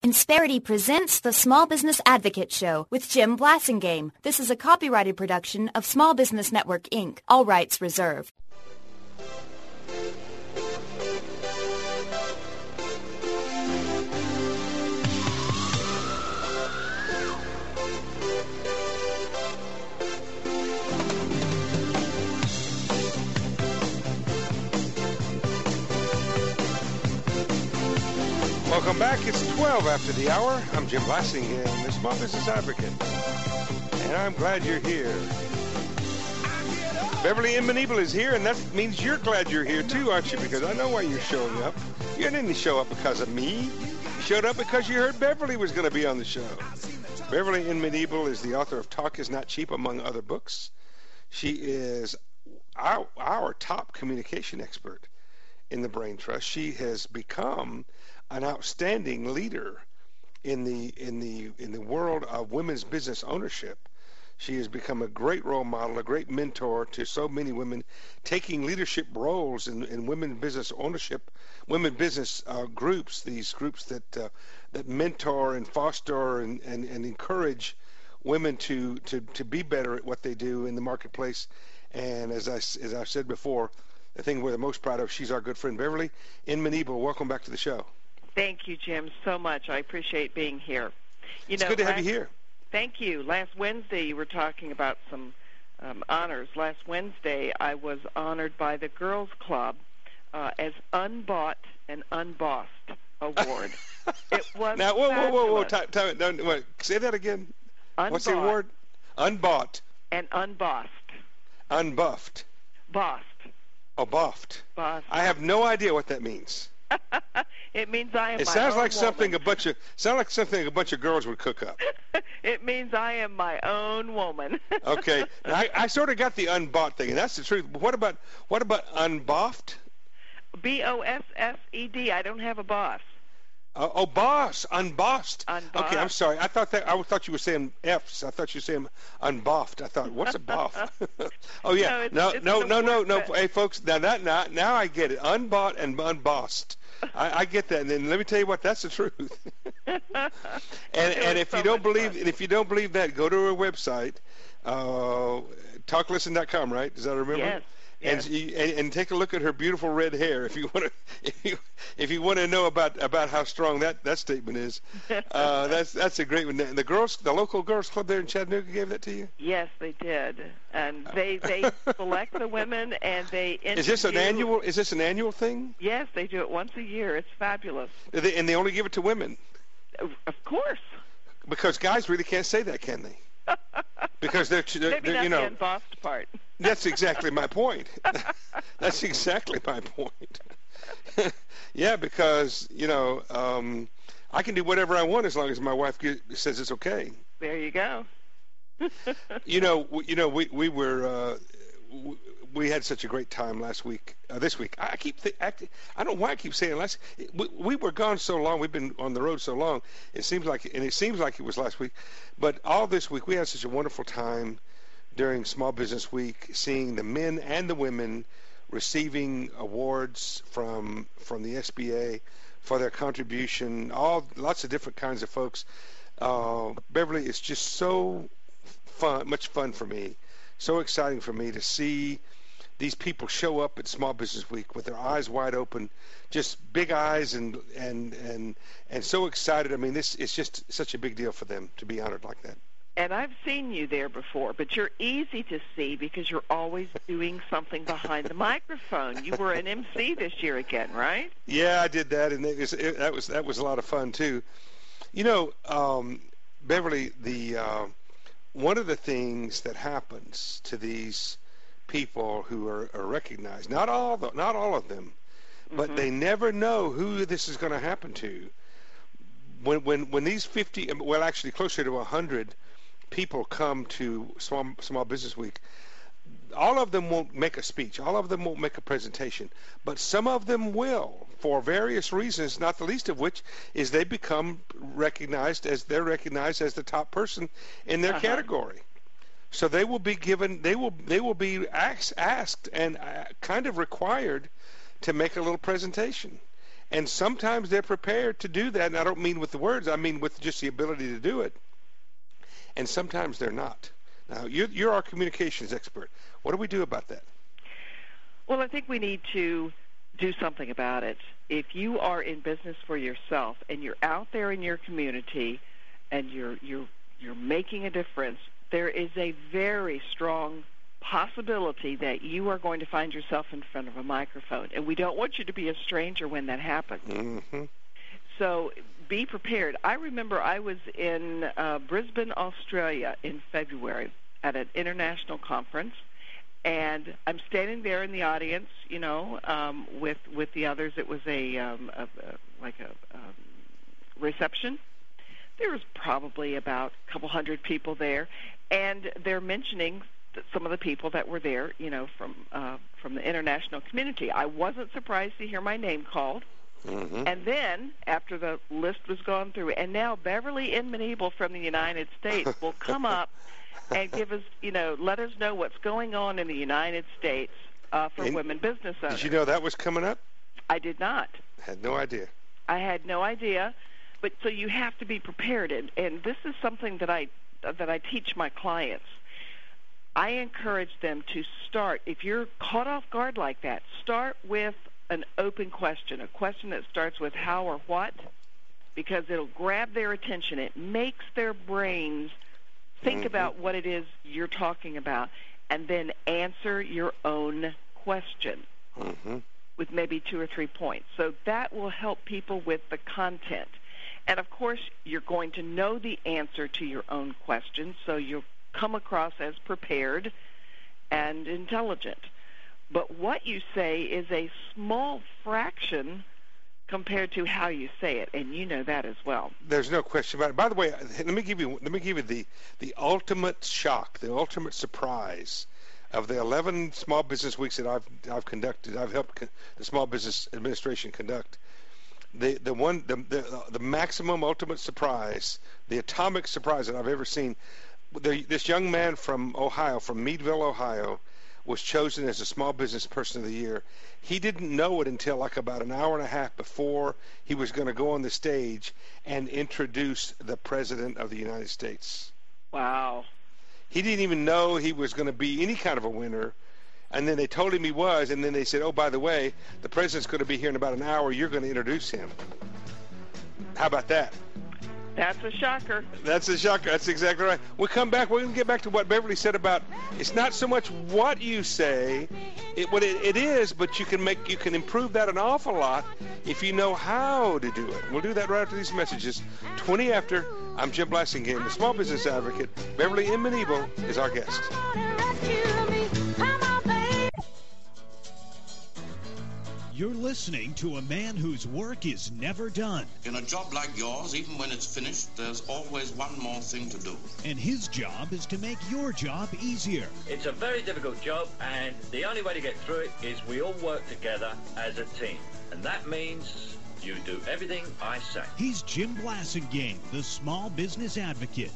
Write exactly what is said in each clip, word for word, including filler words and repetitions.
Insperity presents the Small Business Advocate Show with Jim Blasingame. This is a copyrighted production of Small Business Network, Incorporated. All rights reserved. Welcome back. It's twelve after the hour. I'm Jim Blasingame, the Small Business Advocate, and I'm glad you're here. Beverly Inmanebel is here, and that means you're glad you're here too, aren't you? Because I know why you're showing up. You didn't show up because of me. You showed up because you heard Beverly was going to be on the show. Beverly Inmanebel is the author of Talk Is Not Cheap, among other books. She is our, our top communication expert in the Brain Trust. She has become an outstanding leader in the in the in the world of women's business ownership. She has become a great role model, a great mentor to so many women taking leadership roles in, in women business ownership, women business uh, groups, these groups that uh, that mentor and foster and, and, and encourage women to, to, to be better at what they do in the marketplace. And as I, as I've said before, the thing we're the most proud of, she's our good friend, Beverly Inmanebel. Welcome back to the show. Thank you, Jim, so much. I appreciate being here. You it's know, good to last, have you here. Thank you. Last Wednesday, you were talking about some um, honors. Last Wednesday, I was honored by the Girls Club uh, as Unbought and Unbossed Award. It was now, whoa, whoa, whoa, whoa, fabulous. time, time, no, wait, say that again. Unbought What's the award? Unbought. and unbossed. Unbuffed. Bossed. Oh, buffed. Bossed. I have no idea what that means. It means I am It my sounds own like something woman. a bunch of sounds like something a bunch of girls would cook up. It means I am my own woman. Okay, now, I, I sort of got the unbought thing, and that's the truth. But what about what about unboffed? B O S S E D. I don't have a boss. Uh, oh, boss, unbossed. Unbossed. Okay, I'm sorry. I thought that I thought you were saying F's. I thought you were saying unboffed. I thought, what's a boff? Oh yeah, No, it's- no, it's no, an no, no, award no. that- Hey, folks, now that now now I get it. Unbought and unbossed. I, I get that, and then let me tell you what, that's the truth. and and if so you don't much believe, fun. and if you don't believe that, go to our website, uh, talk listen dot com. Right? Does that remember? Yes. And, Yes. you- and and take a look at her beautiful red hair if you want to if you if you want to know about about how strong that, that statement is. Uh, that's that's a great one. And the girls, the local girls club there in Chattanooga gave that to you. Yes, they did, and they they select the women and they interview. Is this an annual? Is this an annual thing? Yes, they do it once a year. It's fabulous. They- And they only give it to women Of course. because guys really can't say that, can they? Because they're, they're, Maybe they're not you know. the embossed part. That's exactly my point. That's exactly my point. Yeah, because you know um, I can do whatever I want as long as my wife get, says it's okay. There you go. You know, w- you know, we we were uh, w- we had such a great time last week. Uh, this week, I keep th- act- I don't know why I keep saying last. We, we were gone so long. We've been on the road so long. It seems like, and it seems like it was last week. But all this week, we had such a wonderful time during Small Business Week, seeing the men and the women receiving awards from from the S B A for their contribution. All lots of different kinds of folks. Uh, Beverly, it's just so fun, much fun for me, so exciting for me to see these people show up at Small Business Week with their eyes wide open, just big eyes and and and and so excited. I mean, this is just such a big deal for them to be honored like that. And I've seen you there before, but you're easy to see because you're always doing something behind the microphone. You were an M C this year again, right? Yeah, I did that, and it was, it, that was that was a lot of fun too. You know, um, Beverly, the uh, one of the things that happens to these people who are, are recognized, not all, the, not all of them, but Mm-hmm. they never know who this is going to happen to. When when when these fifty, well, actually closer to a hundred people come to Small Small Business Week, all of them won't make a speech. All of them won't make a presentation, but some of them will for various reasons, not the least of which is they become recognized as they're recognized as the top person in their Uh-huh. category. So they will be given, they will they will be asked, asked and uh, kind of required to make a little presentation. And sometimes they're prepared to do that, and I don't mean with the words, I mean with just the ability to do it. And sometimes they're not. Now, you're, you're our communications expert. What do we do about that? Well, I think we need to do something about it. If you are in business for yourself and you're out there in your community and you're you're you're making a difference, there is a very strong possibility that you are going to find yourself in front of a microphone. And we don't want you to be a stranger when that happens. Mm-hmm. So be prepared. I remember I was in uh, Brisbane, Australia in February at an international conference, and I'm standing there in the audience, you know, um, with with the others. It was a, um, a, a like a um, reception. There was probably about a couple hundred people there, and they're mentioning some of the people that were there, you know, from uh, from the international community. I wasn't surprised to hear my name called. Mm-hmm. And then, after the list was gone through, and now Beverly Inman-Ebel from the United States will come up and give us, you know, let us know what's going on in the United States uh, for and women business owners. Did you know that was coming up? I did not. Had no idea. I had no idea. But so you have to be prepared, and, and this is something that I that I teach my clients. I encourage them to start, if you're caught off guard like that, start with an open question, a question that starts with how or what, because it'll grab their attention. It makes their brains think mm-hmm. about what it is you're talking about, and then answer your own question mm-hmm. with maybe two or three points. So that will help people with the content. And, of course, you're going to know the answer to your own question, so you'll come across as prepared and intelligent. But what you say is a small fraction compared to how you say it, and you know that as well. There's no question about it. By the way, let me give you let me give you the the ultimate shock, the ultimate surprise of the eleven small business weeks that I've I've conducted. I've helped the Small Business Administration conduct. The the one the the, the maximum ultimate surprise, the atomic surprise that I've ever seen. The, this young man from Ohio, from Meadville, Ohio, was chosen as a Small Business Person of the Year. He didn't know it until like about an hour and a half before he was going to go on the stage and introduce the President of the United States. Wow. He didn't even know he was going to be any kind of a winner. And then they told him he was, and then they said, oh, by the way, the President's going to be here in about an hour. You're going to introduce him. How about that? That's a shocker. That's a shocker. That's exactly right. We'll come back. We're going to get back to what Beverly said about it's not so much what you say, it, what it, it is, but you can make you can improve that an awful lot if you know how to do it. We'll do that right after these messages. twenty after. I'm Jim Blasingame, the Small Business Advocate. Beverly Inman-Ebel is our guest. You're listening to a man whose work is never done. In a job like yours, even when it's finished, there's always one more thing to do. And his job is to make your job easier. It's a very difficult job, and the only way to get through it is we all work together as a team. And that means you do everything I say. He's Jim Blasingame, the Small Business Advocate.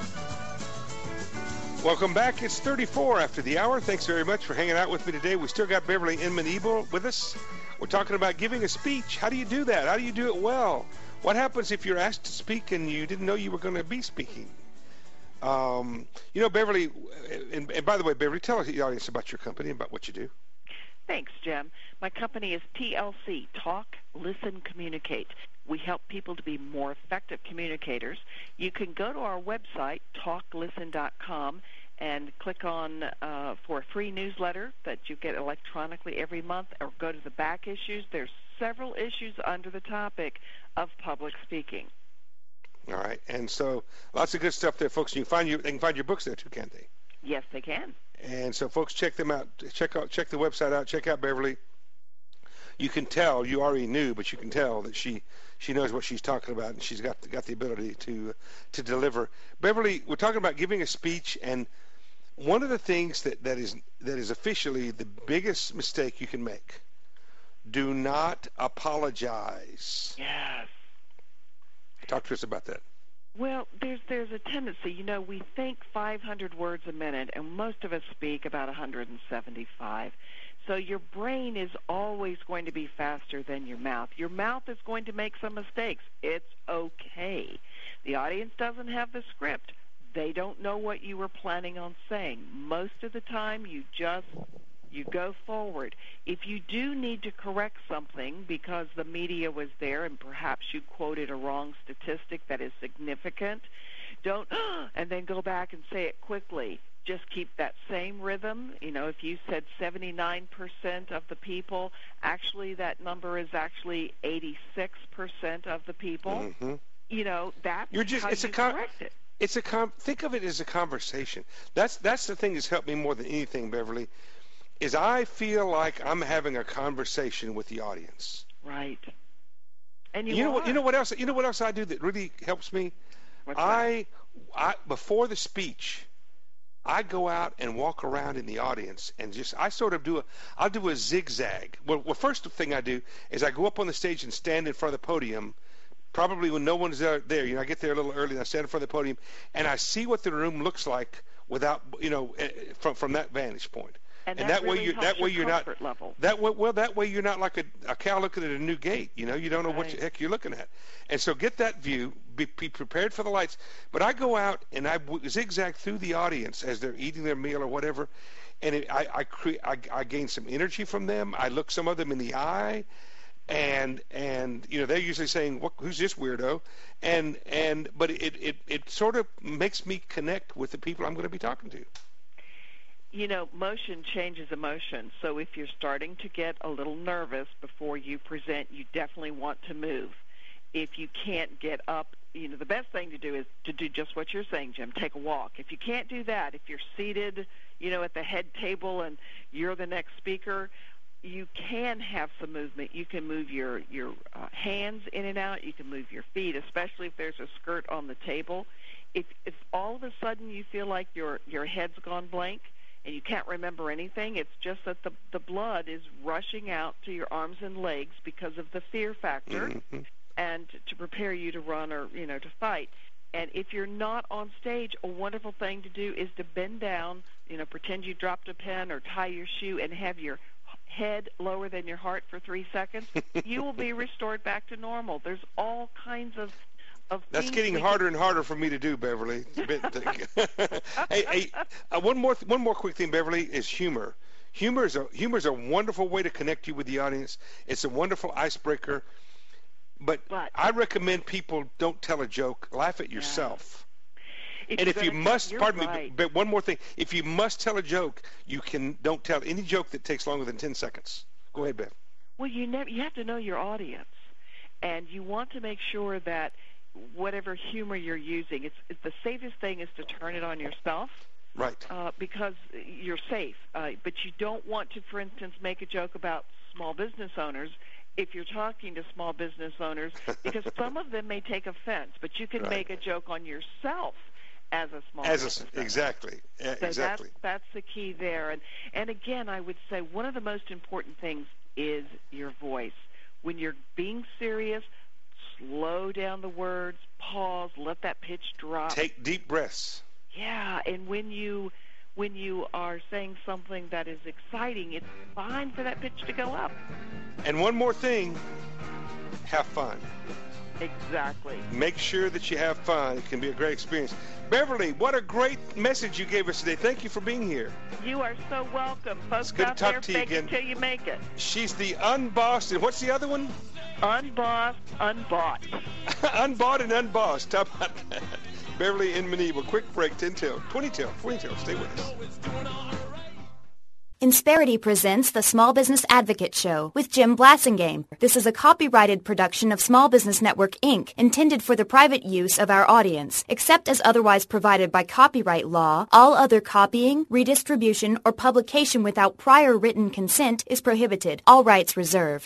Welcome back. It's thirty-four after the hour. Thanks very much for hanging out with me today. We still got Beverly Inman-Ebel with us. We're talking about giving a speech. How do you do that? How do you do it well? What happens if you're asked to speak and you didn't know you were going to be speaking? Um, you know, Beverly, and, and by the way, Beverly, tell the audience about your company and about what you do. Thanks, Jim. My company is T L C, Talk, Listen, Communicate. We help people to be more effective communicators. You can go to our website, talk listen dot com, and click on uh, for a free newsletter that you get electronically every month, or go to the back issues. There's several issues under the topic of public speaking. All right, and so lots of good stuff there, folks. You can find your, they can find your books there too, can't they? Yes, they can. And so, folks, check them out. Check out, check the website out. Check out Beverly. You can tell, you already knew, but you can tell that she she knows what she's talking about, and she's got got the ability to to deliver. Beverly, we're talking about giving a speech, and one of the things that, that is that is officially the biggest mistake you can make: do not apologize. Yes. Talk to us about that. Well, there's there's a tendency, you know, we think five hundred words a minute, and most of us speak about one hundred seventy-five. So your brain is always going to be faster than your mouth. Your mouth is going to make some mistakes. It's okay. The audience doesn't have the script. They don't know what you were planning on saying. Most of the time, you just you go forward. If you do need to correct something because the media was there and perhaps you quoted a wrong statistic that is significant, don't and then go back and say it quickly. Just keep that same rhythm. You know, if you said seventy-nine percent of the people, actually that number is actually eighty-six percent of the people. Mm-hmm. You know, that's You're just, how it's you a con- correct it. It's a com- think of it as a conversation. That's that's the thing that's helped me more than anything, Beverly, is I feel like I'm having a conversation with the audience. Right. And you, you know are. what? You know what else? You know what else I do that really helps me? What's I, I before the speech, I go out and walk around in the audience and just I sort of do a I'll do a zigzag. Well, the first thing I do is I go up on the stage and stand in front of the podium. Probably when no one's there, you know, I get there a little early and I stand in front of the podium and I see what the room looks like without, you know, from from that vantage point. And, and that, that really way you helps that way your you're not comfort level. that way well that way you're not like a, a cow looking at a new gate. You know, you don't know Right. what the heck you're looking at. And so get that view. Be, be prepared for the lights. But I go out and I zigzag through the audience as they're eating their meal or whatever, and it, I I, cre- I I gain some energy from them. I look some of them in the eye. And and you know they're usually saying, what, "Who's this weirdo?" And and but it, it it sort of makes me connect with the people I'm going to be talking to. You know, motion changes emotion. So if you're starting to get a little nervous before you present, you definitely want to move. If you can't get up, you know, the best thing to do is to do just what you're saying, Jim. Take a walk. If you can't do that, if you're seated, you know, at the head table and you're the next speaker, you can have some movement. You can move your, your uh, hands in and out. You can move your feet, especially if there's a skirt on the table. If, if all of a sudden you feel like your, your head's gone blank and you can't remember anything, it's just that the, the blood is rushing out to your arms and legs because of the fear factor Mm-hmm. and to prepare you to run or, you know, to fight. And if you're not on stage, a wonderful thing to do is to bend down, you know, pretend you dropped a pen or tie your shoe and have your head lower than your heart for three seconds, you will be restored back to normal. There's all kinds of of That's things getting we harder can... and harder for me to do, Beverly. It's a bit hey, hey, uh, one more th- one more quick thing, Beverly, is humor. Humor is a humor is a wonderful way to connect you with the audience. It's a wonderful icebreaker. But, but I recommend people don't tell a joke. Laugh at yourself. If and if you gonna, must, pardon right. me, but, but one more thing. If you must tell a joke, you can don't tell any joke that takes longer than ten seconds. Go ahead, Bev. Well, you never you have to know your audience, and you want to make sure that whatever humor you're using, it's, it's the safest thing is to turn it on yourself. Right. Uh, because you're safe. Uh, but you don't want to, for instance, make a joke about small business owners if you're talking to small business owners, because some of them may take offense. But you can Right. make a joke on yourself as a small As business a, owner. exactly. Yeah, So exactly. That's, that's the key there. And, and again, I would say one of the most important things is your voice. When you're being serious, slow down the words, pause, let that pitch drop. Take deep breaths. Yeah, and when you when you are saying something that is exciting, it's fine for that pitch to go up. And one more thing, have fun. Exactly. Make sure that you have fun. It can be a great experience. Beverly, what a great message you gave us today. Thank you for being here. You are so welcome. Folks good to out talk there, to you fake again. it till you make it. She's the unbossed, and what's the other one? Unbossed, unbought. Unbought and unbossed. How about that? Beverly in Manila. Quick break, ten till, twenty till, twenty till. Stay with us. Insperity presents the Small Business Advocate Show with Jim Blasingame. This is a copyrighted production of Small Business Network, Incorporated, intended for the private use of our audience. Except as otherwise provided by copyright law, all other copying, redistribution, or publication without prior written consent is prohibited. All rights reserved.